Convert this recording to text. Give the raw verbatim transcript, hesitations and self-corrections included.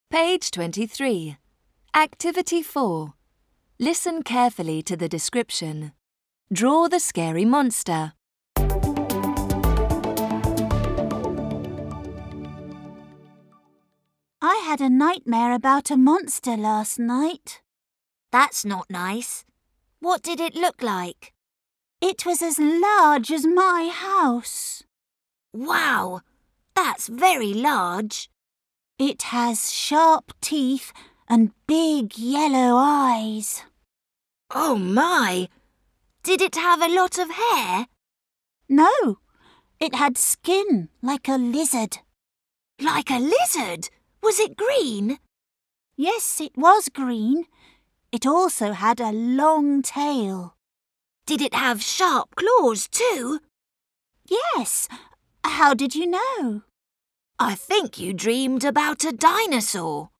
Page twenty-three. Activity four. Listen carefully to the description. Draw the scary monster. I had a nightmare about a monster last night. That's not nice. What did it look like? It was as large as my house. Wow, that's very large. It has sharp teeth and big yellow eyes. Oh my! Did it have a lot of hair? No, it had skin like a lizard. Like a lizard? Was it green? Yes, it was green. It also had a long tail. Did it have sharp claws too? Yes. How did you know? I think you dreamed about a dinosaur.